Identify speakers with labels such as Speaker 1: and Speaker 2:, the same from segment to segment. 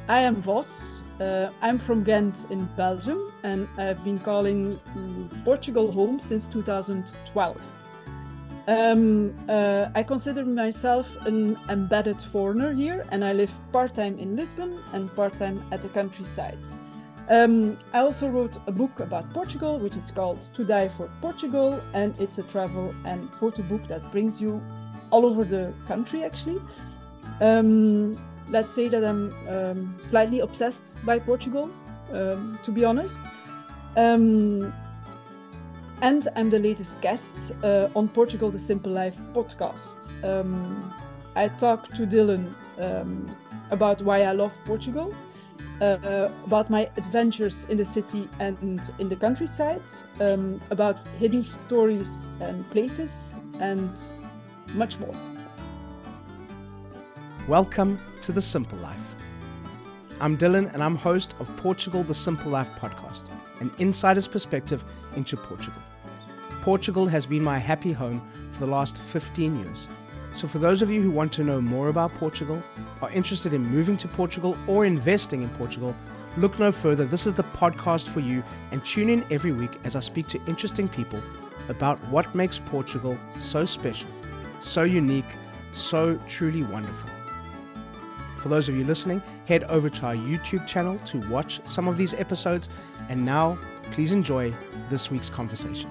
Speaker 1: I am Vos. I'm from Ghent in Belgium, and I've been calling Portugal home since 2012. I consider myself an embedded foreigner here, and I live part-time in Lisbon and part-time at the countryside. I also wrote a book about Portugal, which is called To Die for Portugal, and it's a travel and photo book that brings you all over the country, actually. Let's say that I'm slightly obsessed by Portugal, to be honest. And I'm the latest guest on Portugal The Simple Life podcast. I talk to Dylan about why I love Portugal, about my adventures in the city and in the countryside, about hidden stories and places, and much more.
Speaker 2: Welcome to The Simple Life. I'm Dylan and I'm host of Portugal The Simple Life podcast, an insider's perspective into Portugal. Portugal has been my happy home for the last 15 years. So for those of you who want to know more about Portugal, are interested in moving to Portugal or investing in Portugal, look no further. This is the podcast for you, and tune in every week as I speak to interesting people about what makes Portugal so special, so unique, so truly wonderful. For those of you listening, head over to our YouTube channel to watch some of these episodes. And now, please enjoy this week's conversation.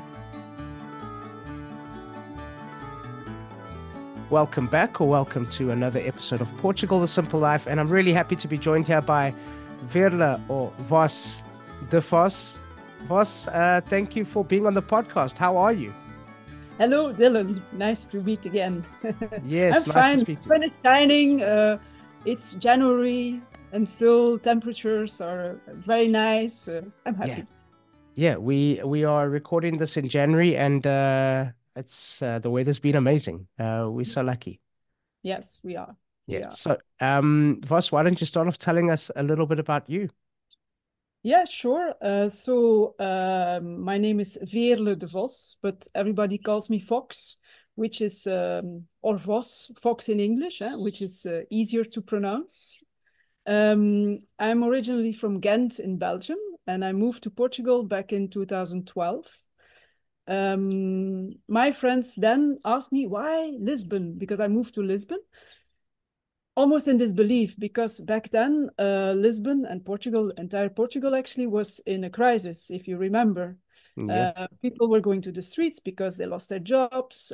Speaker 2: Welcome back, or welcome to another episode of Portugal The Simple Life. And I'm really happy to be joined here by Veerle, or Vos de Vos. Vos, thank you for being on the podcast. How are you?
Speaker 1: Hello, Dylan. Nice to meet again.
Speaker 2: Yes,
Speaker 1: I'm
Speaker 2: nice
Speaker 1: fine.
Speaker 2: to speak to you.
Speaker 1: Sun is shining. It's January, and still temperatures are very nice. I'm happy.
Speaker 2: Yeah, we are recording this in January, and it's the weather's been amazing. We're so lucky.
Speaker 1: Yes, we are. We
Speaker 2: Yeah.
Speaker 1: are.
Speaker 2: So, Vos, why don't you start off telling us a little bit about you?
Speaker 1: Yeah, sure. My name is Veerle de Vos, but everybody calls me Fox, which is or Vos, Fox in English, which is easier to pronounce. I'm originally from Ghent in Belgium, and I moved to Portugal back in 2012. My friends then asked me why Lisbon, because I moved to Lisbon. Almost in disbelief, because back then Lisbon and Portugal, entire Portugal actually, was in a crisis, if you remember.
Speaker 2: Yeah.
Speaker 1: People were going to the streets because they lost their jobs.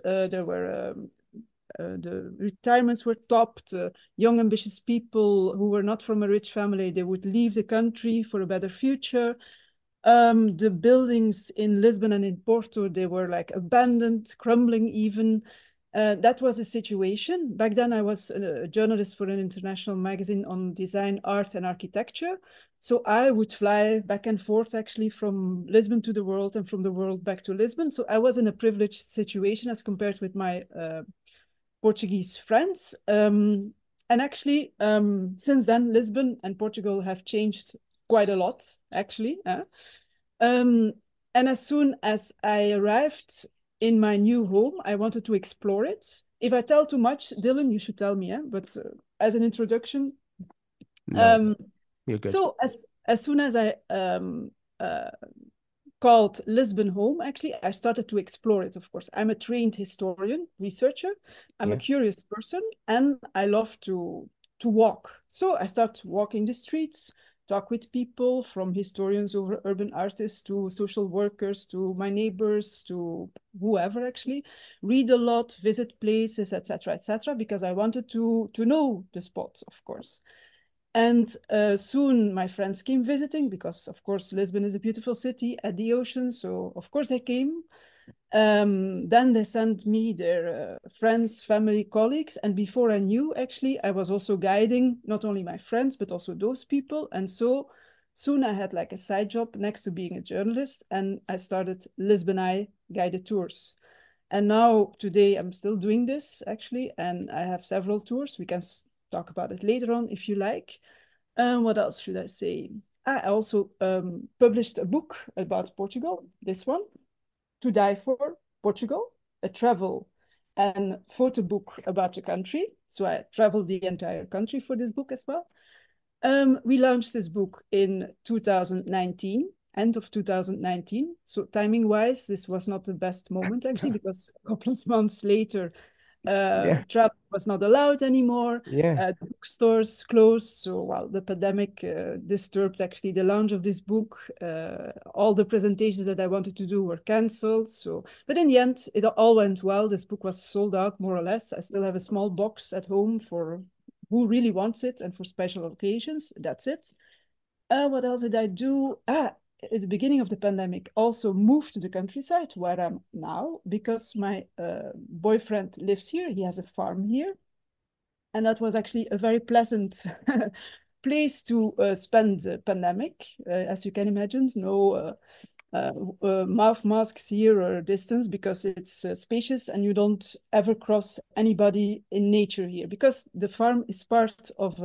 Speaker 1: The retirements were topped. Young, ambitious people who were not from a rich family, they would leave the country for a better future. The buildings in Lisbon and in Porto, they were like abandoned, crumbling even. That was the situation. Back then, I was a journalist for an international magazine on design, art, and architecture. So I would fly back and forth, actually, from Lisbon to the world and from the world back to Lisbon. So I was in a privileged situation as compared with my Portuguese friends. And actually, since then, Lisbon and Portugal have changed quite a lot, actually. And as soon as I arrived in my new home, I wanted to explore it. If I tell too much, Dylan, you should tell me. But as an introduction,
Speaker 2: No, you're good.
Speaker 1: so as soon as I called Lisbon home, actually, I started to explore it. Of course, I'm a trained historian, researcher. I'm a
Speaker 2: Yeah.
Speaker 1: curious person, and I love to walk. So I start walking the streets, talk with people, from historians over urban artists to social workers to my neighbors to whoever, actually. Read a lot, visit places, etc., because I wanted to know the spots, of course. And soon my friends came visiting because, of course, Lisbon is a beautiful city at the ocean. So, of course, they came. Then they sent me their friends, family, colleagues. And before I knew, actually, I was also guiding not only my friends, but also those people. And so soon I had like a side job next to being a journalist. And I started Lisbon Eye guided tours. And now today I'm still doing this, actually. And I have several tours. We can talk about it later on if you like. What else should I say? I also published a book about Portugal, this one, To Die for Portugal, a travel and photo book about the country. So I traveled the entire country for this book as well. We launched this book in 2019, end of 2019. So timing wise, this was not the best moment actually, because a couple of months later,
Speaker 2: Yeah.
Speaker 1: travel was not allowed anymore.
Speaker 2: Yeah.
Speaker 1: The bookstores closed. So while the pandemic disturbed actually the launch of this book, all the presentations that I wanted to do were canceled. So, but in the end, it all went well. This book was sold out more or less. I still have a small box at home for who really wants it and for special occasions. That's it. What else did I do? At the beginning of the pandemic, also moved to the countryside where I'm now because my boyfriend lives here. He has a farm here. And that was actually a very pleasant place to spend the pandemic. As you can imagine, no mouth masks here or distance because it's spacious and you don't ever cross anybody in nature here because the farm is part of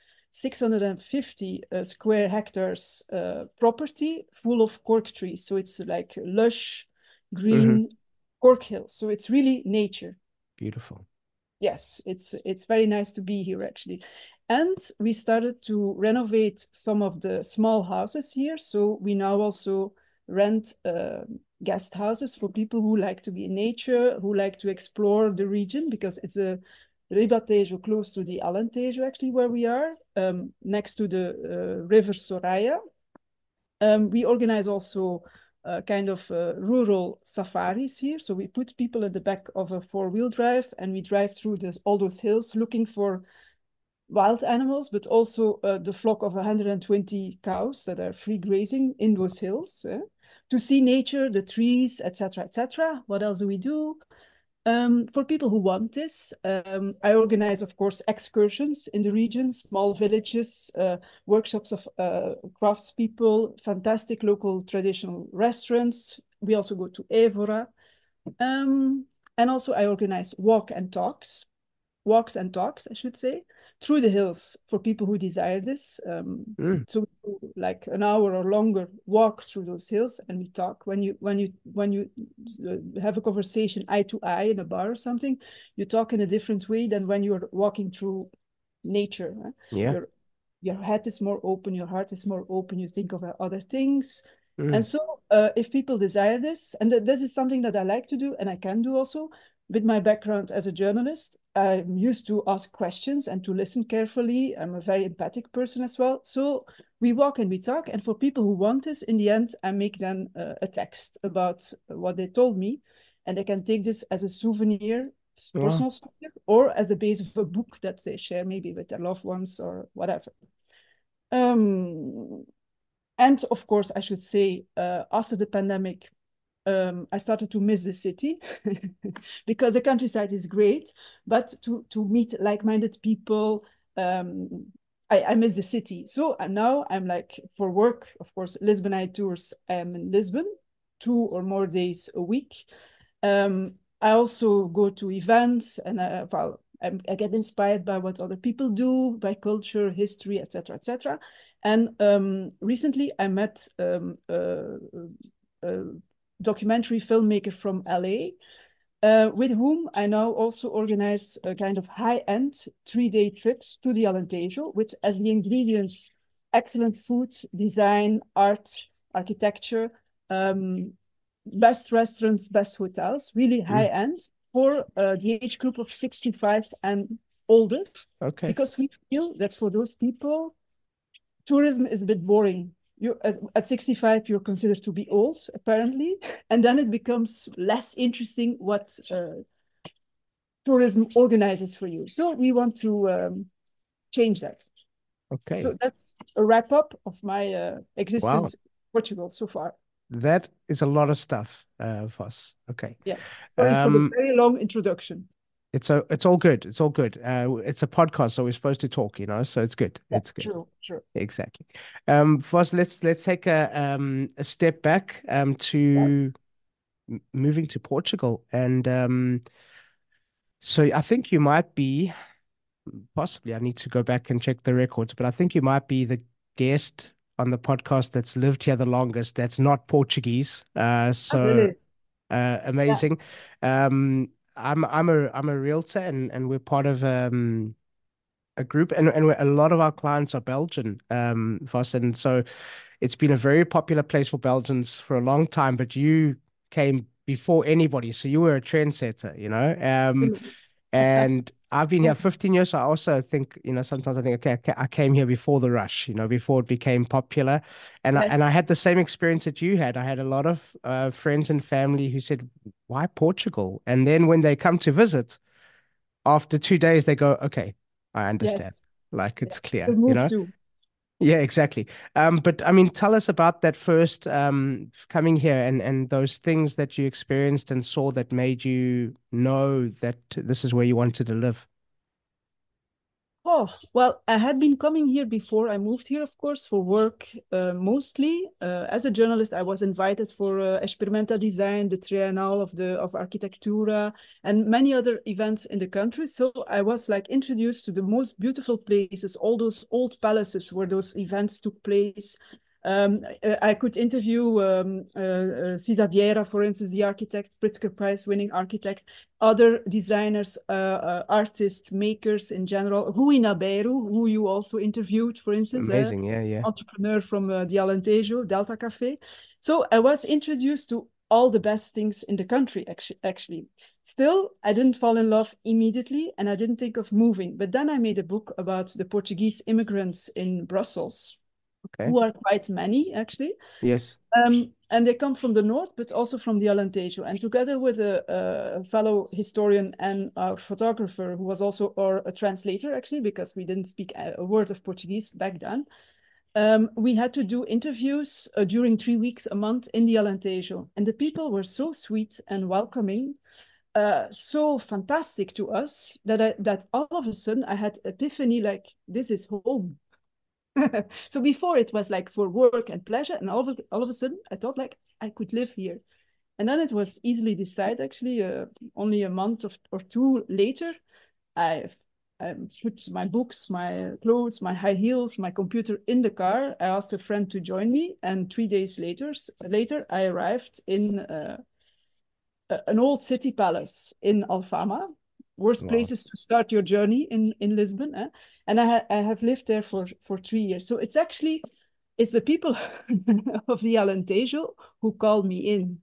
Speaker 1: 650 square hectares property full of cork trees. So it's like lush,
Speaker 2: Hmm.
Speaker 1: green cork hills. So it's really nature.
Speaker 2: Beautiful.
Speaker 1: Yes, it's very nice to be here actually. And we started to renovate some of the small houses here. So we now also rent guest houses for people who like to be in nature, who like to explore the region because it's a Ribatejo close to the Alentejo actually where we are, next to the river Soraya. We organize also kind of rural safaris here. So we put people at the back of a four-wheel drive and we drive through all those hills looking for wild animals, but also the flock of 120 cows that are free grazing in those hills to see nature, the trees, etc., etc. What else do we do? For people who want this, I organize, of course, excursions in the region, small villages, workshops of craftspeople, fantastic local traditional restaurants. We also go to Evora. And also I organize walks and talks, I should say, through the hills for people who desire this.
Speaker 2: Mm.
Speaker 1: So like an hour or longer walk through those hills and we talk. When you have a conversation eye to eye in a bar or something, you talk in a different way than when you're walking through nature.
Speaker 2: Yeah.
Speaker 1: Your head is more open, your heart is more open, you think of other things. And
Speaker 2: Mm.
Speaker 1: so if people desire this, and this is something that I like to do and I can do also, with my background as a journalist, I'm used to ask questions and to listen carefully. I'm a very empathic person as well. So we walk and we talk. And for people who want this, in the end, I make then a text about what they told me. And they can take this as a souvenir,
Speaker 2: Wow.
Speaker 1: personal souvenir, or as the base of a book that they share maybe with their loved ones or whatever. Um, and of course, I should say, after the pandemic, I started to miss the city because the countryside is great, but to meet like-minded people, I miss the city. So now I'm like for work, of course, Lisbonite tours. I'm in Lisbon 2 or more days a week. I also go to events and I get inspired by what other people do, by culture, history, etc., etc. And recently I met a documentary filmmaker from LA, with whom I now also organize a kind of high-end 3-day trips to the Alentejo, with as the ingredients excellent food, design, art, architecture, um, best restaurants, best hotels, really
Speaker 2: Mm.
Speaker 1: high-end for the age group of 65 and older,
Speaker 2: Okay.
Speaker 1: because we feel that for those people, tourism is a bit boring. You at 65, you're considered to be old, apparently, and then it becomes less interesting what tourism organizes for you. So we want to change that.
Speaker 2: Okay.
Speaker 1: So that's a wrap up of my
Speaker 2: Wow.
Speaker 1: existence in Portugal so far.
Speaker 2: That is a lot of stuff, Voss. Okay.
Speaker 1: Yeah. Sorry for the
Speaker 2: Um,
Speaker 1: very long introduction.
Speaker 2: it's all good. It's all good. It's a podcast, so we're supposed to talk, so it's good.
Speaker 1: Yeah,
Speaker 2: It's good.
Speaker 1: true, true.
Speaker 2: Exactly. Voss, let's take a step back
Speaker 1: Yes.
Speaker 2: to moving to Portugal. And so I think you might be possibly, I need to go back and check the records, but I think you might be the guest on the podcast that's lived here the longest that's not Portuguese.
Speaker 1: Oh,
Speaker 2: So
Speaker 1: really? Yeah.
Speaker 2: amazing. I'm a realtor and we're part of a group, and a lot of our clients are Belgian, Vos, and so it's been a very popular place for Belgians for a long time. But you came before anybody, so you were a trendsetter, you know. And I've been here 15 years. So I also think, sometimes I think, okay, I came here before the rush, before it became popular. And
Speaker 1: Yes.
Speaker 2: I had the same experience that you had. I had a lot of friends and family who said, why Portugal? And then when they come to visit, after 2 days, they go, okay, I understand.
Speaker 1: Yes.
Speaker 2: Like
Speaker 1: Yeah.
Speaker 2: it's clear,
Speaker 1: The move too.
Speaker 2: Yeah, exactly. But I mean, tell us about that first coming here and those things that you experienced and saw that made you know that this is where you wanted to live.
Speaker 1: Oh, well, I had been coming here before I moved here, of course, for work mostly. As a journalist, I was invited for Experimenta Design, the Triennale of Arquitectura, and many other events in the country. So I was like introduced to the most beautiful places, all those old palaces where those events took place. I could interview Cesar Vieira, for instance, the architect, Pritzker Prize winning architect, other designers, artists, makers in general. Rui Nabeiro, who you also interviewed, for instance,
Speaker 2: Amazing. Yeah, yeah.
Speaker 1: entrepreneur from the Alentejo, Delta Cafe. So I was introduced to all the best things in the country, actually. Still, I didn't fall in love immediately and I didn't think of moving. But then I made a book about the Portuguese immigrants in Brussels,
Speaker 2: Okay.
Speaker 1: who are quite many, actually.
Speaker 2: Yes.
Speaker 1: And they come from the north, but also from the Alentejo. And together with a fellow historian and our photographer, who was also a translator, actually, because we didn't speak a word of Portuguese back then, we had to do interviews during 3 weeks a month in the Alentejo. And the people were so sweet and welcoming, so fantastic to us, that all of a sudden I had epiphany, like, this is home. So before it was like for work and pleasure, and all of a sudden I thought like I could live here. And then it was easily decided, actually. Only a month or two later, I put my books, my clothes, my high heels, my computer in the car. I asked a friend to join me, and 3 days later I arrived in an old city palace in Alfama. Worst
Speaker 2: Wow.
Speaker 1: places to start your journey in Lisbon. And I have lived there for 3 years. So it's the people of the Alentejo who called me in,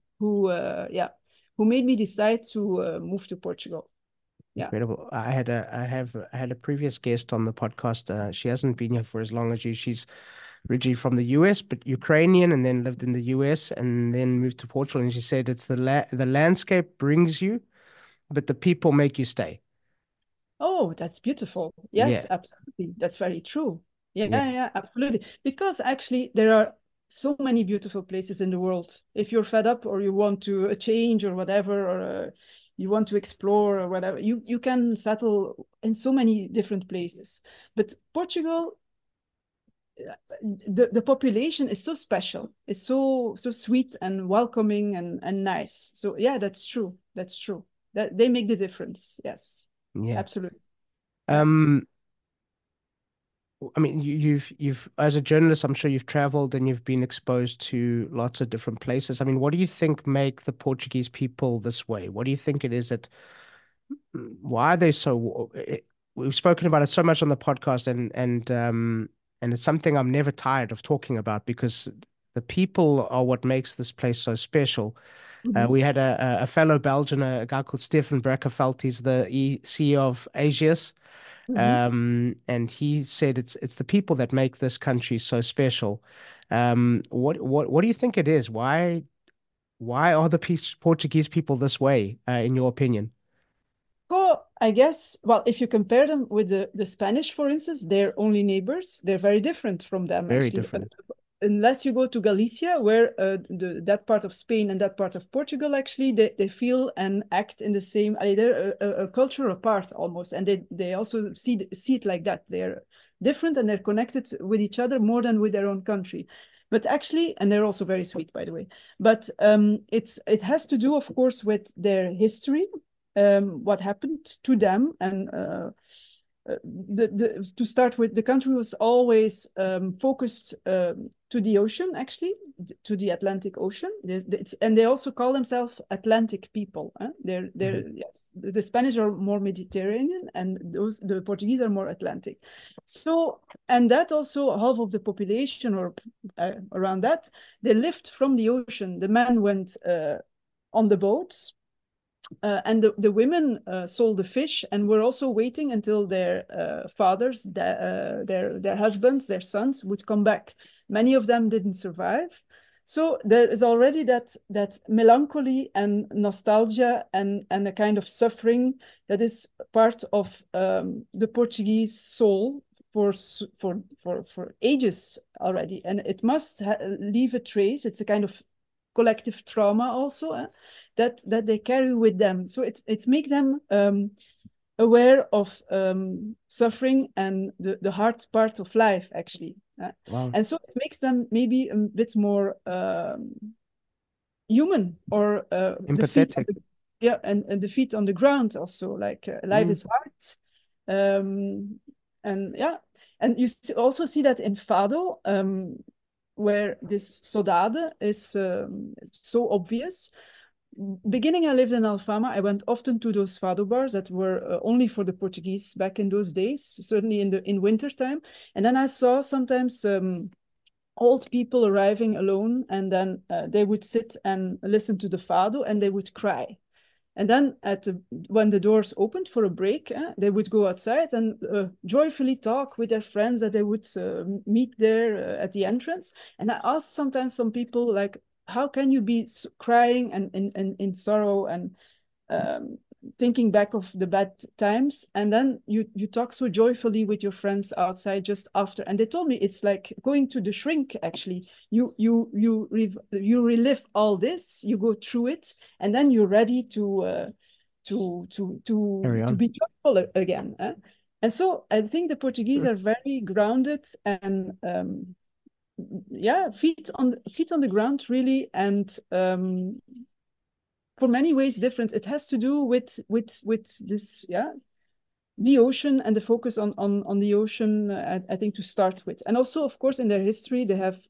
Speaker 1: who made me decide to move to Portugal. Yeah.
Speaker 2: Incredible. I had a previous guest on the podcast. She hasn't been here for as long as you. She's originally from the US, but Ukrainian, and then lived in the US and then moved to Portugal. And she said it's the landscape brings you, but the people make you stay.
Speaker 1: Oh, that's beautiful. Yes,
Speaker 2: Yeah,
Speaker 1: absolutely. That's very true. Yeah,
Speaker 2: yeah,
Speaker 1: yeah, absolutely. Because actually, there are so many beautiful places in the world. If you're fed up or you want to change or whatever, or you want to explore or whatever, you can settle in so many different places. But Portugal, the population is so special. It's so sweet and welcoming and nice. So yeah, that's true. That's true. That they make the difference. Yes,
Speaker 2: yeah.
Speaker 1: absolutely. Yeah.
Speaker 2: Um, I mean, you've as a journalist, I'm sure you've traveled and you've been exposed to lots of different places. I mean, what do you think make the Portuguese people this way? What do you think it is that why are they so? We've spoken about it so much on the podcast, and it's something I'm never tired of talking about because the people are what makes this place so special.
Speaker 1: Mhm.
Speaker 2: We had a fellow Belgian, a guy called Stefan Brakkerveld. He's the CEO of Ageas.
Speaker 1: Mhm.
Speaker 2: And he said it's the people that make this country so special. What do you think it is? Why are the Portuguese people this way, in your opinion?
Speaker 1: Well, I guess, well, if you compare them with the Spanish, for instance, they're only neighbors. They're very different from them,
Speaker 2: Very
Speaker 1: actually.
Speaker 2: different.
Speaker 1: Unless you go to Galicia, where that part of Spain and that part of Portugal, actually, they feel and act in the same, they're a culture apart almost. And they also see it like that. They're different and they're connected with each other more than with their own country. But actually, and they're also very sweet, by the way. But it has to do, of course, with their history, what happened to them, and to start with, the country was always focused to the ocean, actually, to the Atlantic Ocean. And they also call themselves Atlantic people. Yes, the Spanish are more Mediterranean, and the Portuguese are more Atlantic. So, and that also half of the population, or around that, they lived from the ocean. The men went on the boats. And the women sold the fish and were also waiting until their fathers, their husbands, their sons would come back. Many of them didn't survive. So there is already that melancholy and nostalgia and a kind of suffering that is part of the Portuguese soul for ages already, and it must leave a trace. It's a kind of collective trauma also that they carry with them. So it makes them aware of suffering and the hard part of life, actually.
Speaker 2: Wow.
Speaker 1: And so it makes them maybe a bit more human, or
Speaker 2: Empathetic.
Speaker 1: and the feet on the ground also. Like life is hard, and yeah, and you also see that in Fado. Where this saudade is so obvious. Beginning, I lived in Alfama. I went often to those fado bars that were only for the Portuguese back in those days, certainly in winter time. And then I saw sometimes old people arriving alone, and then they would sit and listen to the fado, and they would cry. And then when the doors opened for a break, they would go outside and joyfully talk with their friends that they would meet there at the entrance. And I asked sometimes some people, like, how can you be crying and in sorrow and thinking back of the bad times, and then you talk so joyfully with your friends outside just after? And they told me it's like going to the shrink, actually. You relive all this, you go through it, and then you're ready to be joyful again. And so I think the Portuguese are very grounded and feet on the ground, really, and for many ways different. It has to do with this, the ocean and the focus on the ocean, I think, to start with. And also, of course, in their history, they have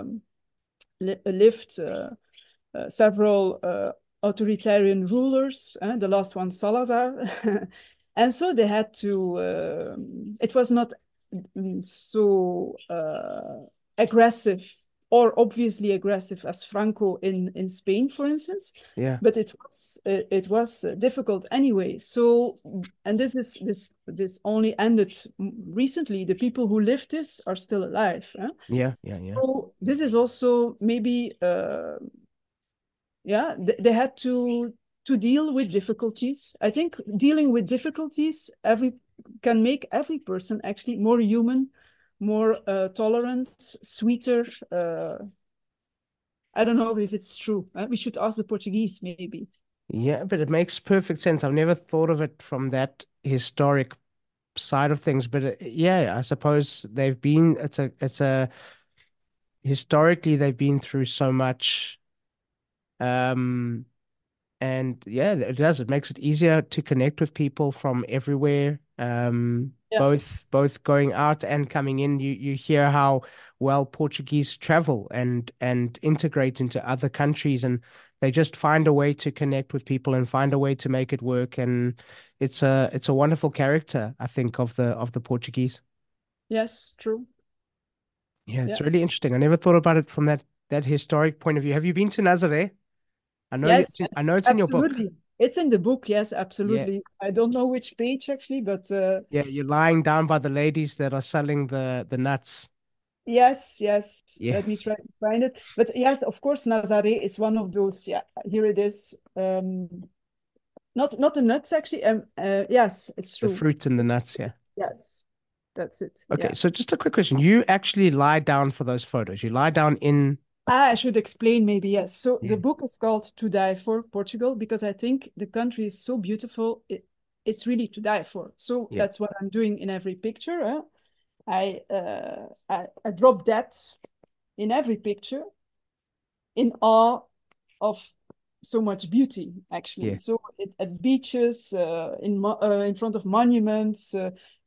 Speaker 1: lived several authoritarian rulers, the last one, Salazar. And so they had to, it was not so aggressive, or obviously aggressive, as Franco in Spain, for instance.
Speaker 2: Yeah.
Speaker 1: But it was difficult anyway. So, and this only ended recently. The people who lived this are still alive.
Speaker 2: Yeah.
Speaker 1: So this is also maybe they had to deal with difficulties. I think dealing with difficulties can make every person actually more human, more tolerant, sweeter. I don't know if it's true. We should ask the Portuguese, maybe.
Speaker 2: Yeah, but it makes perfect sense. I've never thought of it from that historic side of things, but I suppose historically they've been through so much. Um, and yeah, it makes it easier to connect with people from everywhere.
Speaker 1: Yeah.
Speaker 2: Both going out and coming in. You hear how well Portuguese travel and integrate into other countries, and they just find a way to connect with people and find a way to make it work. And it's a wonderful character, I think, of the Portuguese.
Speaker 1: Yes, true.
Speaker 2: Yeah, it's really interesting. I never thought about it from that historic point of view. Have you been to Nazaré?
Speaker 1: Yes,
Speaker 2: I know it's in your book.
Speaker 1: absolutely. It's in the book. Yes,
Speaker 2: Yeah.
Speaker 1: absolutely. I don't know which page, actually, but
Speaker 2: Yeah, you're lying down by the ladies that are selling the nuts.
Speaker 1: yes. Let me
Speaker 2: Yes.
Speaker 1: try to find it. But yes, of course, Nazaré is one of those. Yeah, here it is. Not the nuts, actually. Yes, it's
Speaker 2: The
Speaker 1: true.
Speaker 2: fruits and the nuts, yeah.
Speaker 1: Yes, that's it.
Speaker 2: Okay,
Speaker 1: Yeah.
Speaker 2: so just a quick question. You actually lie down for those photos. You lie down in
Speaker 1: I should explain, maybe. Yes. So
Speaker 2: Yeah.
Speaker 1: the book is called To Die For Portugal, because I think the country is so beautiful. It's really to die for. So
Speaker 2: Yeah.
Speaker 1: that's what I'm doing in every picture. I drop that in every picture, in awe of so much beauty, actually.
Speaker 2: Yeah.
Speaker 1: So at beaches, in front of monuments,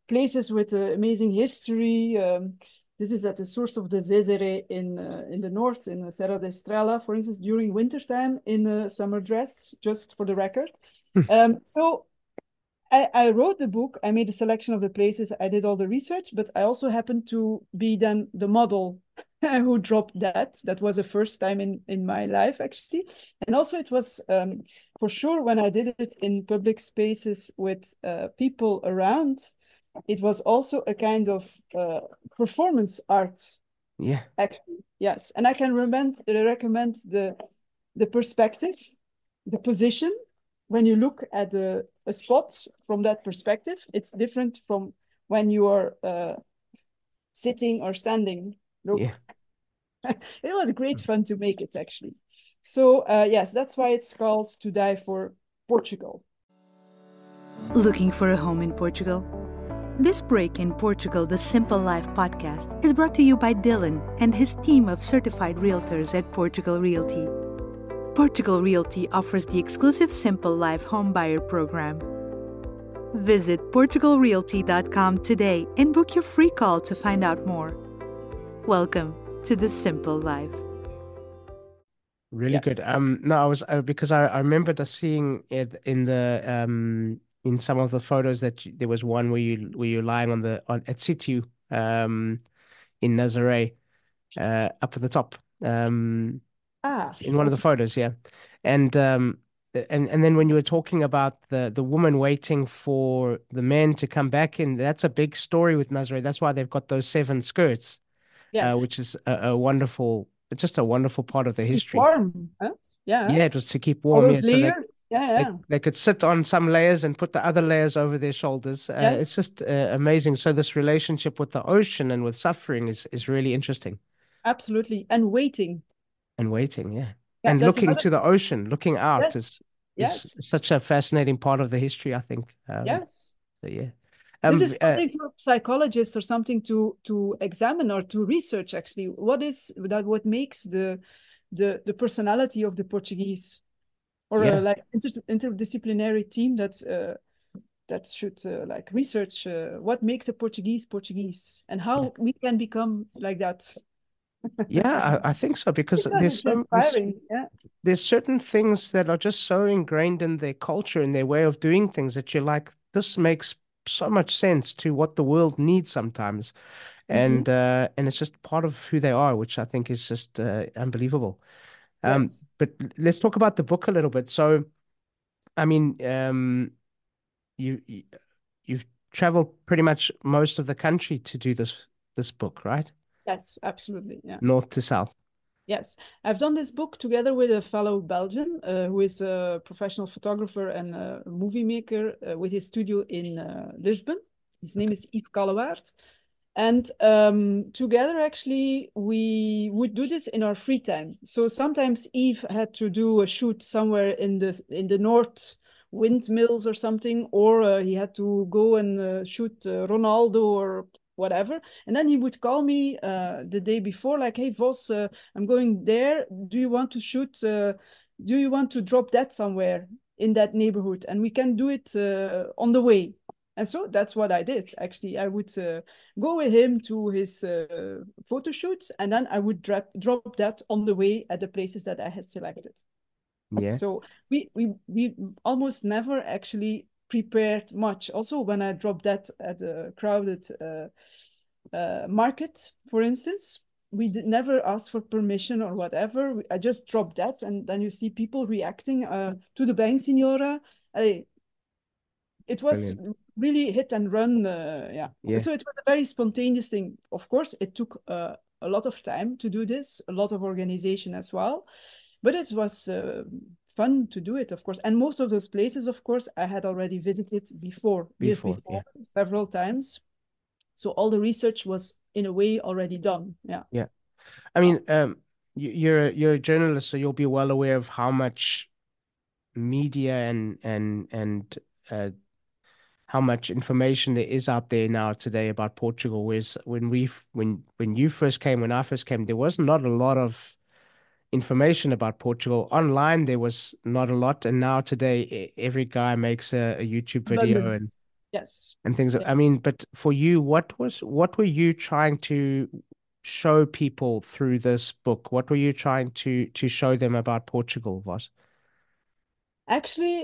Speaker 1: places with amazing history. This is at the source of the Zezere in the north, in Serra da Estrela, for instance, during wintertime in a summer dress, just for the record. So I wrote the book, I made a selection of the places, I did all the research, but I also happened to be then the model who dropped that. That was the first time in my life, actually. And also it was, for sure, when I did it in public spaces with people around, it was also a kind of performance art.
Speaker 2: Yeah.
Speaker 1: Actually, yes. And I can recommend the perspective, the position. When you look at a spot from that perspective, it's different from when you are sitting or standing. Look,
Speaker 2: Yeah.
Speaker 1: it was great fun to make it, actually. So yes, that's why it's called To Die for Portugal.
Speaker 3: Looking for a home in Portugal? This break in Portugal, the Simple Life podcast, is brought to you by Dylan and his team of certified realtors at Portugal Realty. Portugal Realty offers the exclusive Simple Life home buyer program. Visit portugalrealty.com today and book your free call to find out more. Welcome to the Simple Life.
Speaker 2: Really
Speaker 1: Yes.
Speaker 2: good. No, I was because I remember just seeing it in the in some of the photos that there was one where you're lying on at Situ in Nazaré up at the top in one of the photos, yeah. And and then when you were talking about the woman waiting for the men to come back in, that's a big story with Nazaré. That's why they've got those 7 skirts,
Speaker 1: Yes.
Speaker 2: which is a wonderful, just a wonderful part of the
Speaker 1: Keep
Speaker 2: history.
Speaker 1: warm, huh? Yeah.
Speaker 2: Yeah, it was to keep
Speaker 1: All
Speaker 2: warm.
Speaker 1: those
Speaker 2: Yeah, so
Speaker 1: layers. Yeah.
Speaker 2: they could sit on some layers and put the other layers over their shoulders. It's
Speaker 1: Yes.
Speaker 2: just amazing. So this relationship with the ocean and with suffering is really interesting.
Speaker 1: Absolutely. And waiting.
Speaker 2: And waiting, yeah.
Speaker 1: Yeah,
Speaker 2: And
Speaker 1: that's
Speaker 2: looking
Speaker 1: another.
Speaker 2: to the ocean, looking out
Speaker 1: Yes.
Speaker 2: is
Speaker 1: Yes.
Speaker 2: such a fascinating part of the history, I think.
Speaker 1: Yes.
Speaker 2: So yeah.
Speaker 1: This is something for psychologists or something to examine or to research, actually. What is that? What makes the personality of the Portuguese, or
Speaker 2: Yeah.
Speaker 1: like interdisciplinary team that should like research what makes a Portuguese and how we can become like that.
Speaker 2: Yeah, I think so because
Speaker 1: Because it's inspiring. Yeah.
Speaker 2: there's certain things that are just so ingrained in their culture and their way of doing things that you're like, this makes so much sense to what the world needs sometimes.
Speaker 1: Mm-hmm.
Speaker 2: And it's just part of who they are, which I think is just unbelievable.
Speaker 1: Yes.
Speaker 2: But let's talk about the book a little bit. So, I mean, you you've traveled pretty much most of the country to do this book, right?
Speaker 1: Yes. Absolutely. Yeah.
Speaker 2: North to south.
Speaker 1: Yes, I've done this book together with a fellow Belgian who is a professional photographer and a movie maker with his studio in Lisbon. His name is Yves Callewaert. And together, actually, we would do this in our free time. So sometimes Yves had to do a shoot somewhere in the north windmills or something, or he had to go and shoot Ronaldo or whatever. And then he would call me the day before, like, "Hey, Vos, I'm going there. Do you want to shoot? Do you want to drop that somewhere in that neighborhood? And we can do it on the way." And so that's what I did. Actually, I would go with him to his photo shoots, and then I would drop that on the way at the places that I had selected.
Speaker 2: Yeah.
Speaker 1: So we almost never actually prepared much. Also, when I dropped that at a crowded market, for instance, we never ask for permission or whatever. I just dropped that, and then you see people reacting to the bang, Signora. It was
Speaker 2: Brilliant.
Speaker 1: really hit and run. Yeah. So it was a very spontaneous thing. Of course, it took a lot of time to do this, a lot of organization as well. But it was fun to do it, of course. And most of those places, of course, I had already visited years before,
Speaker 2: Yeah.
Speaker 1: several times. So all the research was, in a way, already done. Yeah.
Speaker 2: Yeah. I mean, you're a journalist, so you'll be well aware of how much media and how much information there is out there now today about Portugal. Whereas when you first came, when I first came, there was not a lot of information about Portugal. Online, there was not a lot, and now today every guy makes a YouTube video and
Speaker 1: Abundance. Yes.
Speaker 2: and things.
Speaker 1: Yeah.
Speaker 2: I mean, but for you, what were you trying to show people through this book? What were you trying to show them about Portugal, was?
Speaker 1: Actually,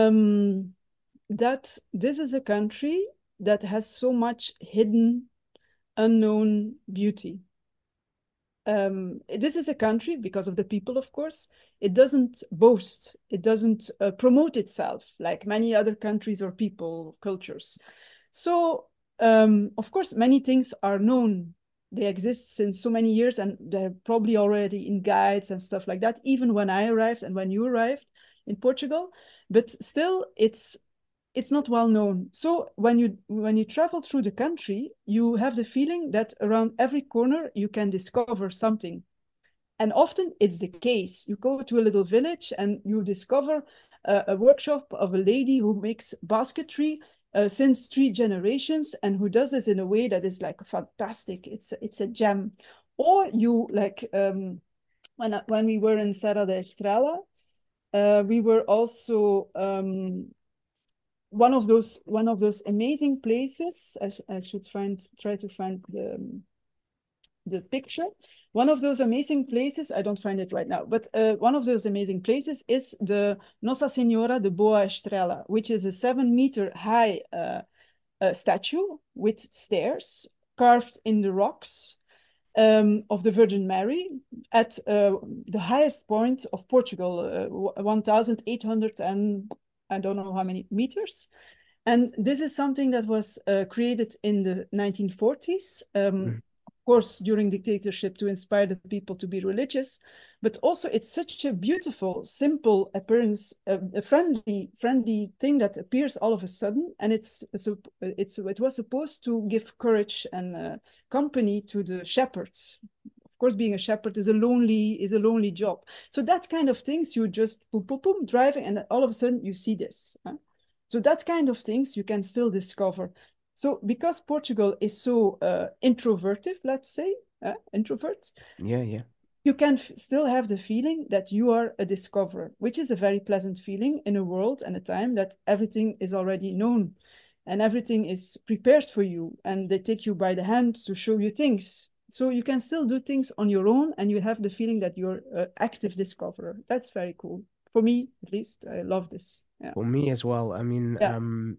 Speaker 1: that this is a country that has so much hidden, unknown beauty. This is a country, because of the people, of course, it doesn't boast, it doesn't promote itself like many other countries or people, cultures. So, of course, many things are known. They exist since so many years, and they're probably already in guides and stuff like that, even when I arrived and when you arrived in Portugal. But still, it's not well known. So when you travel through the country, you have the feeling that around every corner you can discover something. And often it's the case. You go to a little village and you discover a workshop of a lady who makes basketry since 3 generations, and who does this in a way that is like fantastic. It's a gem. Or you like when we were in Serra da Estrela, we were also one of those amazing places. I should try to find the picture. One of those amazing places, I don't find it right now, but one of those amazing places is the Nossa Senhora de Boa Estrela, which is a 7-meter high statue with stairs carved in the rocks of the Virgin Mary at the highest point of Portugal, 1,800 and I don't know how many meters. And this is something that was created in the 1940s,
Speaker 2: Mm.
Speaker 1: of course, during dictatorship, to inspire the people to be religious. But also, it's such a beautiful, simple appearance, a friendly thing that appears all of a sudden, and it was supposed to give courage and company to the shepherds. Of course, being a shepherd is a lonely job. So that kind of things, you just boom, boom, boom, driving, and all of a sudden you see this. Huh? So that kind of things you can still discover. So because Portugal is so introverted, let's say, introvert,
Speaker 2: Yeah, yeah.
Speaker 1: you can still have the feeling that you are a discoverer, which is a very pleasant feeling in a world and a time that everything is already known and everything is prepared for you, and they take you by the hand to show you things. So you can still do things on your own, and you have the feeling that you're an active discoverer. That's very cool. For me, at least, I love this. Yeah.
Speaker 2: For me as well. I mean,
Speaker 1: Yeah.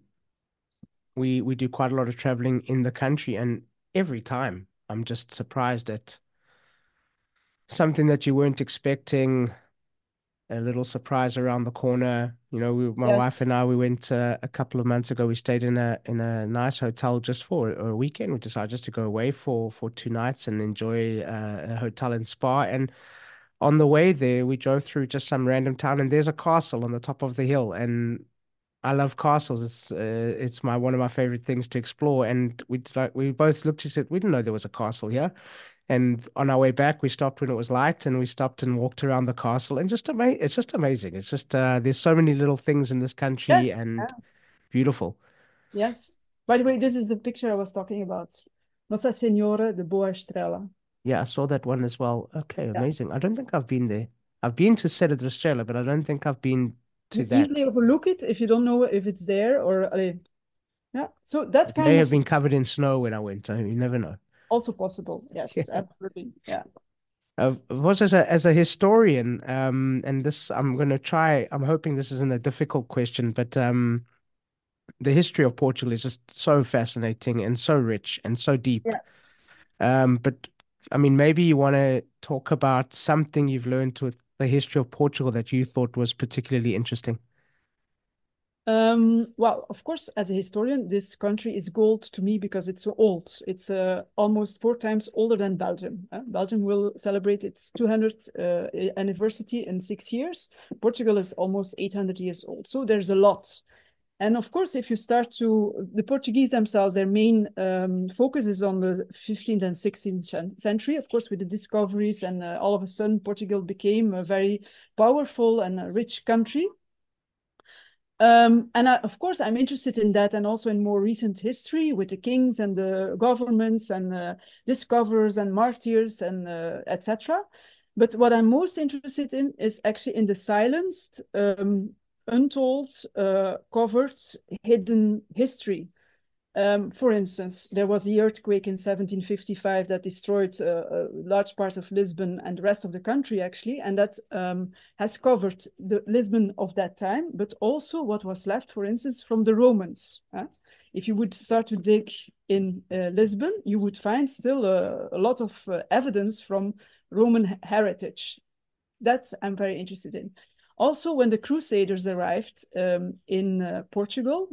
Speaker 2: we do quite a lot of traveling in the country, and every time I'm just surprised at something that you weren't expecting, a little surprise around the corner. You know, my wife
Speaker 1: Yes.
Speaker 2: and I, we went a couple of months ago. We stayed in a nice hotel just for a weekend. We decided just to go away for 2 nights and enjoy a hotel and spa. And on the way there, we drove through just some random town, and there's a castle on the top of the hill. And I love castles. It's my one of my favorite things to explore. And we both looked and said we didn't know there was a castle here. And on our way back, we stopped when it was light, and we stopped and walked around the castle. And it's just amazing. It's just there's so many little things in this country,
Speaker 1: Yes.
Speaker 2: and beautiful.
Speaker 1: Yes. By the way, this is the picture I was talking about. Nossa Senhora de Boa Estrela.
Speaker 2: Yeah, I saw that one as well. Okay,
Speaker 1: Yeah.
Speaker 2: amazing. I don't think I've been there. I've been to Serra da Estrela, but I don't think I've been
Speaker 1: You
Speaker 2: to
Speaker 1: easily
Speaker 2: that.
Speaker 1: overlook it if you don't know if it's there or yeah. So that's
Speaker 2: It may
Speaker 1: kind
Speaker 2: have
Speaker 1: of
Speaker 2: been covered in snow when I went. So you never know.
Speaker 1: also possible. Yes, absolutely. Yeah.
Speaker 2: Of course, as a historian, and this I'm going to try. I'm hoping this isn't a difficult question, but the history of Portugal is just so fascinating and so rich and so deep.
Speaker 1: Yeah.
Speaker 2: But I mean, maybe you want to talk about something you've learned with the history of Portugal that you thought was particularly interesting.
Speaker 1: Well, of course, as a historian, this country is gold to me because it's so old. It's almost 4 times older than Belgium. Belgium will celebrate its 200th anniversary in 6 years. Portugal is almost 800 years old. So there's a lot. And of course, if you start the Portuguese themselves, their main focus is on the 15th and 16th century. Of course, with the discoveries, and all of a sudden, Portugal became a very powerful and a rich country. Of course, I'm interested in that, and also in more recent history with the kings and the governments and discoverers and martyrs and etc. But what I'm most interested in is actually in the silenced untold, covered, hidden history. For instance, there was the earthquake in 1755 that destroyed a large part of Lisbon and the rest of the country, actually, and that has covered the Lisbon of that time, but also what was left, for instance, from the Romans. If you would start to dig in Lisbon, you would find still a lot of evidence from Roman heritage. That I'm very interested in. Also, when the Crusaders arrived in Portugal,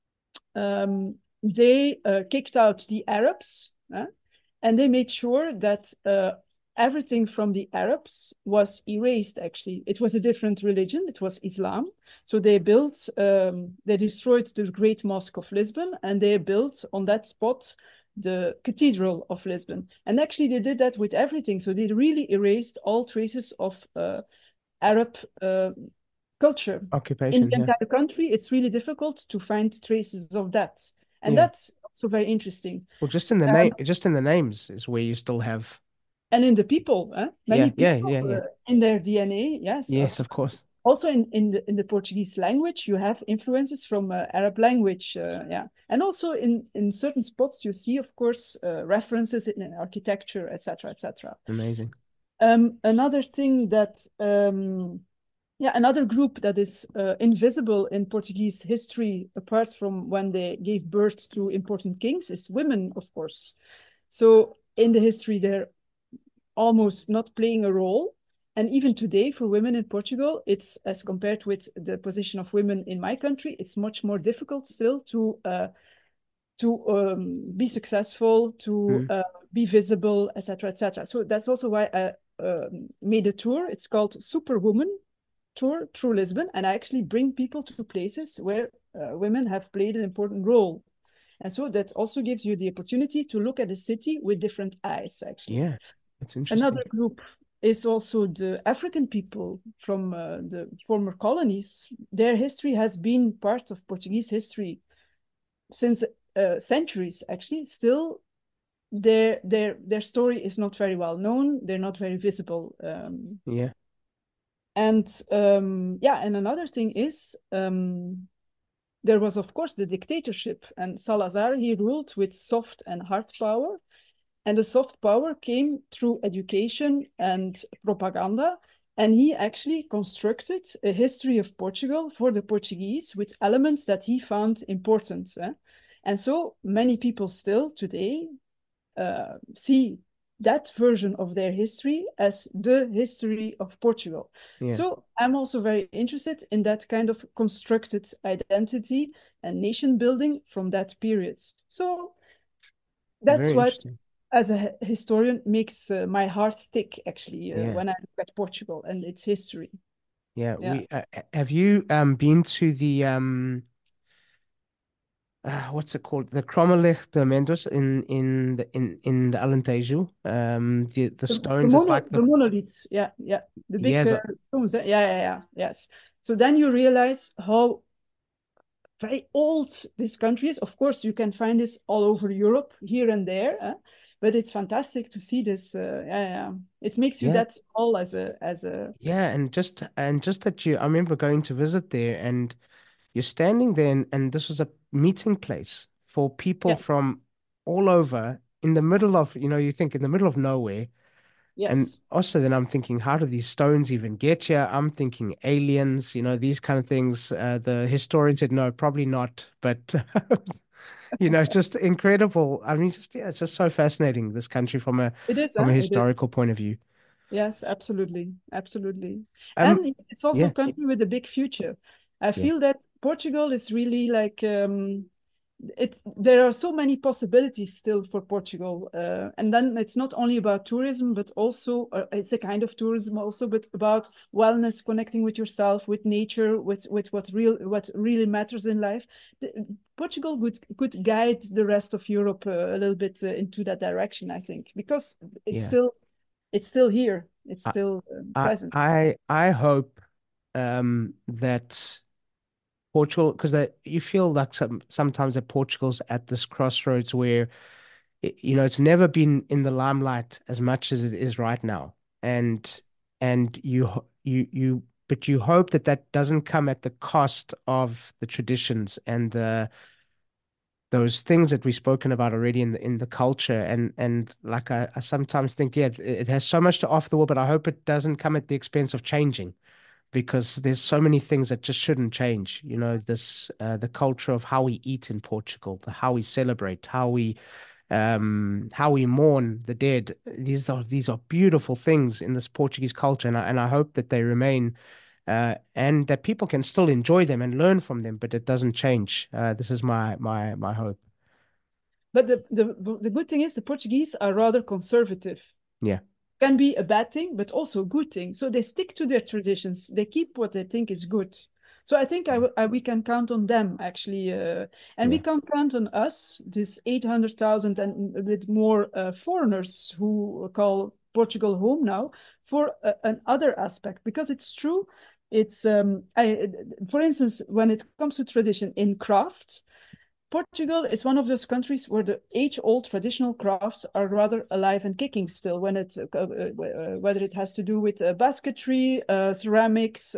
Speaker 1: they kicked out the Arabs, and they made sure that everything from the Arabs was erased, actually. It was a different religion, it was Islam. So they built, they destroyed the Great Mosque of Lisbon, and they built on that spot the Cathedral of Lisbon. And actually they did that with everything. So they really erased all traces of Arab culture. In
Speaker 2: Occupation,
Speaker 1: the
Speaker 2: yeah.
Speaker 1: entire country, it's really difficult to find traces of that. And
Speaker 2: Yeah.
Speaker 1: that's also very interesting.
Speaker 2: Well, just in the
Speaker 1: Um,
Speaker 2: name, just in the names is where you still have.
Speaker 1: and in the people, many
Speaker 2: Yeah, yeah,
Speaker 1: people
Speaker 2: yeah, yeah.
Speaker 1: in their DNA, yes,
Speaker 2: Yes, of
Speaker 1: absolutely.
Speaker 2: course.
Speaker 1: Also in the Portuguese language, you have influences from Arab language, yeah. And also in certain spots, you see, of course, references in architecture, etc., etc.
Speaker 2: Amazing.
Speaker 1: Another thing that yeah, another group that is invisible in Portuguese history, apart from when they gave birth to important kings, is women, of course. So in the history, they're almost not playing a role. And even today, for women in Portugal, it's as compared with the position of women in my country, it's much more difficult still to be successful, to
Speaker 2: Mm.
Speaker 1: be visible, etc., etc. So that's also why I made a tour. It's called Superwoman Tour through Lisbon, and I actually bring people to places where women have played an important role. And so that also gives you the opportunity to look at the city with different eyes, actually.
Speaker 2: Yeah, it's
Speaker 1: Another
Speaker 2: interesting.
Speaker 1: group is also the African people from the former colonies. Their history has been part of Portuguese history since centuries, actually. Still, their story is not very well known. They're not very visible.
Speaker 2: Yeah.
Speaker 1: And yeah, and another thing is there was, of course, the dictatorship, and Salazar, he ruled with soft and hard power. And the soft power came through education and propaganda. And he actually constructed a history of Portugal for the Portuguese with elements that he found important. And so many people still today see that version of their history as the history of Portugal.
Speaker 2: Yeah.
Speaker 1: So I'm also very interested in that kind of constructed identity and nation building from that period. So that's
Speaker 2: Very
Speaker 1: what,
Speaker 2: interesting.
Speaker 1: as a historian, makes my heart tick, actually,
Speaker 2: Yeah.
Speaker 1: when I look at Portugal and its history.
Speaker 2: Yeah.
Speaker 1: Yeah.
Speaker 2: Have you been to the what's it called? The Crommelech de Mendoz in the Alentejo. The stones is like
Speaker 1: The monoliths, yeah, yeah, the big
Speaker 2: yeah, the
Speaker 1: stones, yeah, yeah, yeah, yes. So then you realize how very old this country is. Of course, you can find this all over Europe, here and there, but it's fantastic to see this. Yeah, yeah, it makes you
Speaker 2: yeah,
Speaker 1: that small as a.
Speaker 2: yeah, and just that I remember going to visit there, and you're standing there, and this was a meeting place for people
Speaker 1: Yeah,
Speaker 2: from all over in the middle of, you think in the middle of nowhere. And
Speaker 1: yes,
Speaker 2: also then I'm thinking, how do these stones even get here? I'm thinking aliens, these kind of things. The historian said, no, probably not. But, just incredible. I mean, just, yeah, it's just so fascinating, this country from a
Speaker 1: it is,
Speaker 2: from a
Speaker 1: it is.
Speaker 2: historical point of view.
Speaker 1: Yes, absolutely, absolutely.
Speaker 2: Um,
Speaker 1: And it's also a
Speaker 2: yeah,
Speaker 1: country with a big future. I
Speaker 2: yeah,
Speaker 1: feel that Portugal is really like there are so many possibilities still for Portugal. And then it's not only about tourism, but also it's a kind of tourism also, but about wellness, connecting with yourself, with nature, with what really matters in life. Portugal could guide the rest of Europe a little bit into that direction, I think, because
Speaker 2: yeah.
Speaker 1: it's still here. It's
Speaker 2: I
Speaker 1: still
Speaker 2: I
Speaker 1: present.
Speaker 2: I hope that Portugal, because you feel like sometimes that Portugal's at this crossroads where it's never been in the limelight as much as it is right now, and you but you hope that that doesn't come at the cost of the traditions and those things that we've spoken about already in the culture. And like I sometimes think, yeah, it has so much to offer the world, but I hope it doesn't come at the expense of changing, because there's so many things that just shouldn't change. You know, this the culture of how we eat in Portugal, how we celebrate, how we mourn the dead. These are beautiful things in this Portuguese culture, and I hope that they remain, and that people can still enjoy them and learn from them, but it doesn't change. This is my hope.
Speaker 1: But the good thing is the Portuguese are rather conservative.
Speaker 2: Yeah.
Speaker 1: Can be a bad thing, but also a good thing. So they stick to their traditions. They keep what they think is good. So I think we can count on them, actually. And we can count on us, this 800,000 and a bit more foreigners who call Portugal home now, for another aspect. Because it's true, it's, for instance, when it comes to tradition in craft, Portugal is one of those countries where the age-old traditional crafts are rather alive and kicking still, when whether it has to do with basketry, ceramics,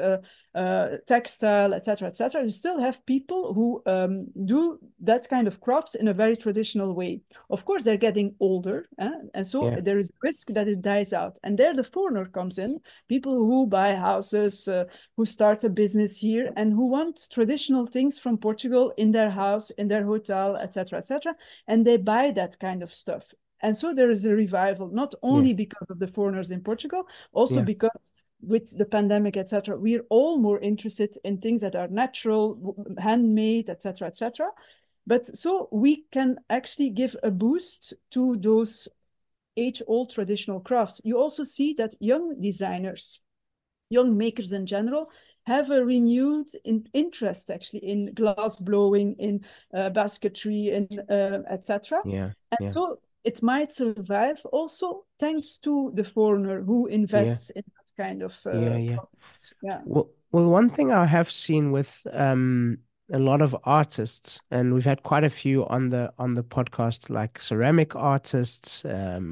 Speaker 1: textile, etc., etc. You still have people who do that kind of crafts in a very traditional way. Of course, they're getting older, and so there is risk that it dies out. And there the foreigner comes in, people who buy houses, who start a business here, and who want traditional things from Portugal in their house, in their hotel, etc., etc., and they buy that kind of stuff. And so there is a revival, not only because of the foreigners in Portugal, also because with the pandemic, etc., we're all more interested in things that are natural, handmade, etc., etc. But so we can actually give a boost to those age-old traditional crafts. You also see that young designers, young makers in general, have a renewed interest actually in glass blowing, in basketry, in etc. So it might survive also thanks to the foreigner who invests in that kind of products.
Speaker 2: Well, one thing I have seen with a lot of artists, and we've had quite a few on the podcast, like ceramic artists,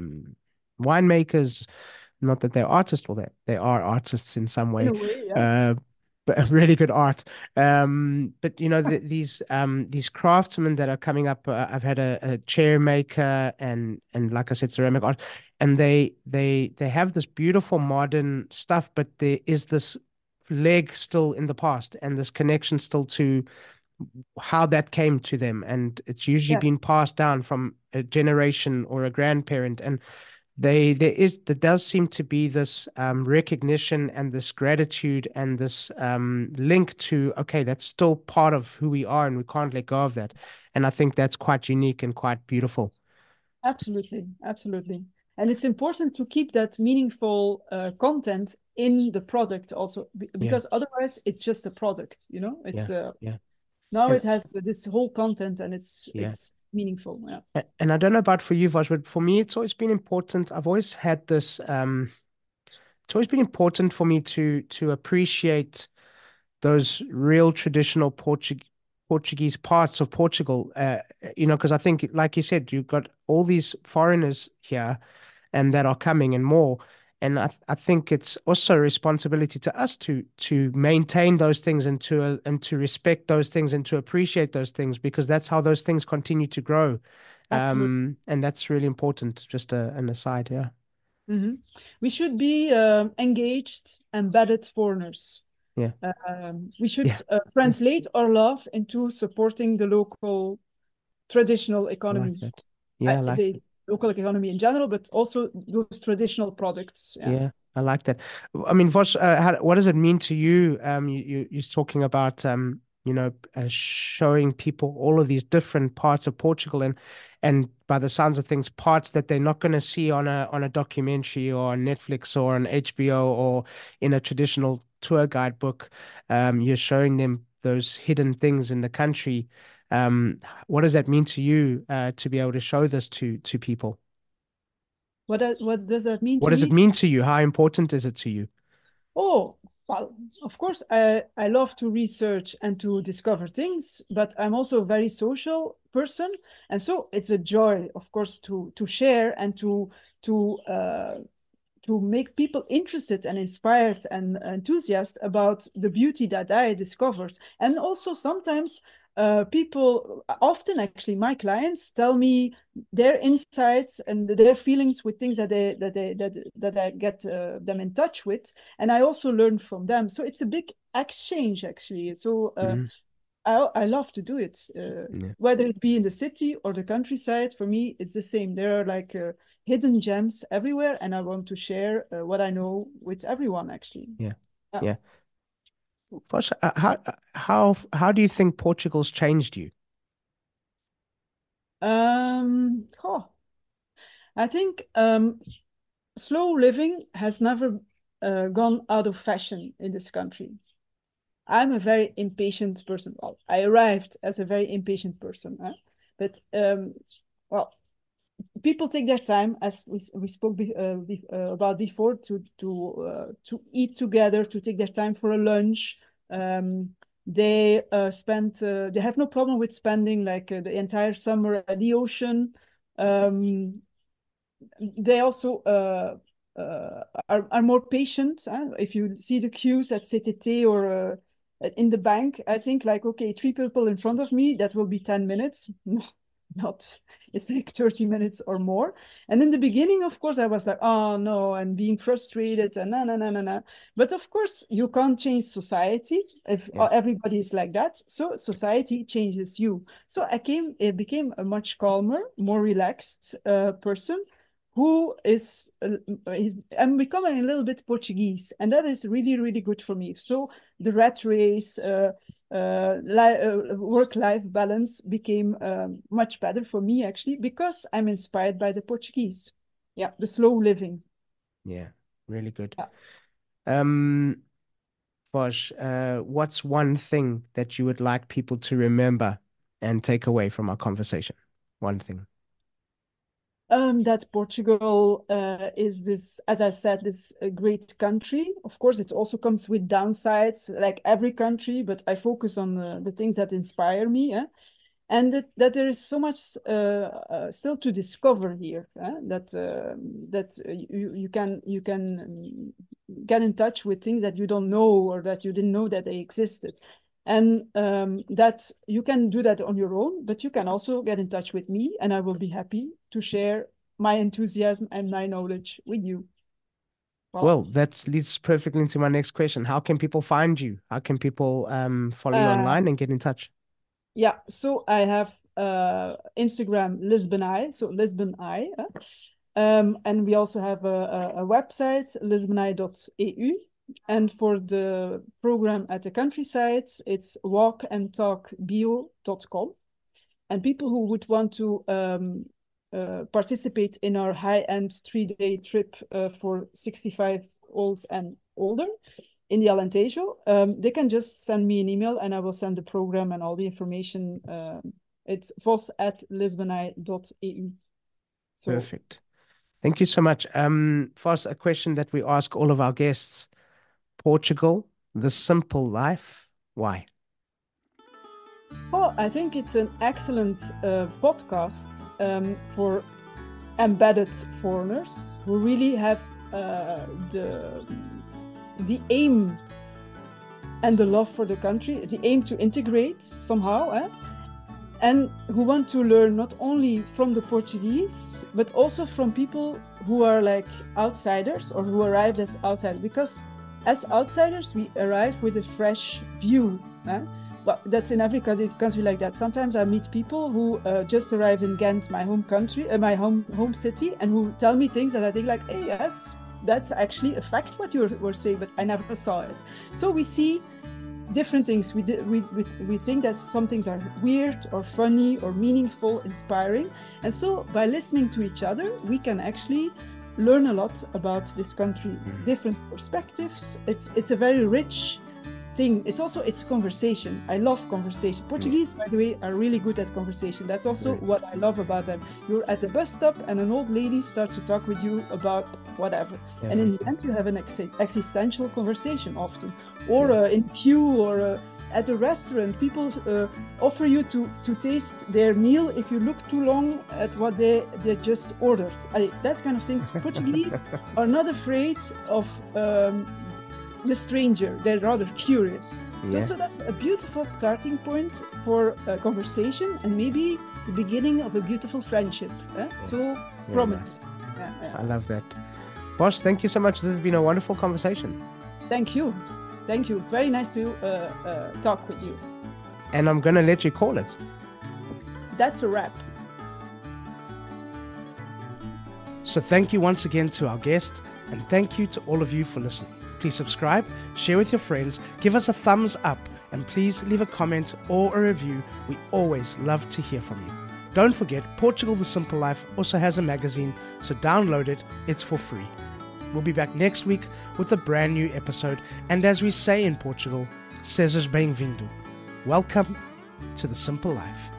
Speaker 2: winemakers. Not that they're artists, well, they are artists in some way.
Speaker 1: In a way, yes.
Speaker 2: But really good art. But you know, these craftsmen that are coming up. I've had a chair maker and like I said, ceramic art, and they have this beautiful modern stuff, but there is this leg still in the past, and this connection still to how that came to them, and it's usually been passed down from a generation or a grandparent. And there does seem to be this recognition and this gratitude and this link to, okay, that's still part of who we are and we can't let go of that. And I think that's quite unique and quite beautiful.
Speaker 1: Absolutely, absolutely. And it's important to keep that meaningful content in the product also, because otherwise it's just a product, you know? It's now it has this whole content, and it's meaningful. Yeah.
Speaker 2: And I don't know about for you, Vaj, but for me, it's always been important. I've always had this. It's always been important for me to appreciate those real traditional Portuguese parts of Portugal. You know, because I think, like you said, you've got all these foreigners here, and that are coming and more. And I think it's also a responsibility to us to maintain those things and to respect those things and to appreciate those things, because that's how those things continue to grow. And that's really important. Just an aside, yeah.
Speaker 1: Mm-hmm. We should be engaged, embedded foreigners.
Speaker 2: Yeah.
Speaker 1: We should translate our love into supporting the local traditional economy.
Speaker 2: I like that. Yeah, I like
Speaker 1: the local economy in general, but also those traditional products.
Speaker 2: Yeah, I like that. I mean, Vosh, what does it mean to you? You're talking about you know, showing people all of these different parts of Portugal, and by the sounds of things, parts that they're not going to see on a documentary or on Netflix or on HBO or in a traditional tour guide book. You're showing them those hidden things in the country. What does that mean to you to be able to show this to people?
Speaker 1: What does that mean to me?
Speaker 2: What does it mean to you? How important is it to you?
Speaker 1: Oh, well, of course, I love to research and to discover things, but I'm also a very social person. And so it's a joy, of course, to share and to to make people interested and inspired and enthusiastic about the beauty that I discovered. And also sometimes people, often actually my clients, tell me their insights and their feelings with things that I get them in touch with, and I also learn from them. So it's a big exchange actually. So I love to do it, whether it be in the city or the countryside. For me, it's the same. There are like hidden gems everywhere, and I want to share what I know with everyone. Actually,
Speaker 2: Yeah. Vos, how do you think Portugal's changed you?
Speaker 1: I think slow living has never gone out of fashion in this country. I'm a very impatient person. Well, I arrived as a very impatient person, but well, people take their time, as we spoke about before, to eat together, to take their time for a lunch. They they have no problem with spending like the entire summer at the ocean. They also are more patient. If you see the queues at CTT or in the bank, I think like, okay, 3 people in front of me, that will be 10 minutes. No, not, it's like 30 minutes or more. And in the beginning, of course, I was like, oh no, and being frustrated and na. But of course, you can't change society if everybody is like that. So society changes you. So I became a much calmer, more relaxed person who is, I'm becoming a little bit Portuguese, and that is really, really good for me. So the rat race, work-life balance became much better for me, actually, because I'm inspired by the Portuguese. Yeah, the slow living.
Speaker 2: Yeah, really good.
Speaker 1: Yeah.
Speaker 2: Vos, what's one thing that you would like people to remember and take away from our conversation? One thing.
Speaker 1: That Portugal is this, as I said, this great country. Of course, it also comes with downsides, like every country, but I focus on the things that inspire me. And that there is so much still to discover here. That you can get in touch with things that you don't know or that you didn't know that they existed. And that you can do that on your own, but you can also get in touch with me, and I will be happy to share my enthusiasm and my knowledge with you.
Speaker 2: Well, that leads perfectly into my next question. How can people find you? How can people follow you online and get in touch?
Speaker 1: Yeah, so I have Instagram, Lisbon Eye, so Lisbon Eye. And we also have a website, lisboneye.eu. And for the program at the countryside, it's walkandtalkbio.com. And people who would want to participate in our high-end 3-day trip for 65-olds and older in the Alentejo, they can just send me an email and I will send the program and all the information. It's vos@lisboneye.eu. So,
Speaker 2: perfect. Thank you so much. Vos, a question that we ask all of our guests. Portugal, the simple life. Why?
Speaker 1: Oh, I think it's an excellent podcast for embedded foreigners who really have the aim and the love for the country, the aim to integrate somehow, and who want to learn not only from the Portuguese, but also from people who are like outsiders or who arrived as outsiders, because as outsiders, we arrive with a fresh view. Well, that's in every country like that. Sometimes I meet people who just arrive in Ghent, my home country, my home city, and who tell me things that I think like, hey, yes, that's actually a fact what you were saying, but I never saw it. So we see different things. We think that some things are weird or funny or meaningful, inspiring. And so by listening to each other, we can actually learn a lot about this country, different perspectives. It's a very rich thing. It's conversation. I love conversation. Portuguese, by the way, are really good at conversation. That's also what I love about them. You're at the bus stop and an old lady starts to talk with you about whatever. And in the end, you have an existential conversation often. Or in queue, or at a restaurant, people offer you to taste their meal if you look too long at what they just ordered. That kind of things. Portuguese are not afraid of the stranger. They're rather curious.
Speaker 2: Yeah.
Speaker 1: So that's a beautiful starting point for a conversation and maybe the beginning of a beautiful friendship. So promise.
Speaker 2: Nice. I love that. Bosch, thank you so much. This has been a wonderful conversation.
Speaker 1: Thank you. Thank you. Very nice to talk with you.
Speaker 2: And I'm going to let you call it.
Speaker 1: That's a wrap.
Speaker 2: So thank you once again to our guest, and thank you to all of you for listening. Please subscribe, share with your friends, give us a thumbs up, and please leave a comment or a review. We always love to hear from you. Don't forget, Portugal The Simple Life also has a magazine, so download it. It's for free. We'll be back next week with a brand new episode, and as we say in Portugal, sejas bem-vindo. Welcome to The Simple Life.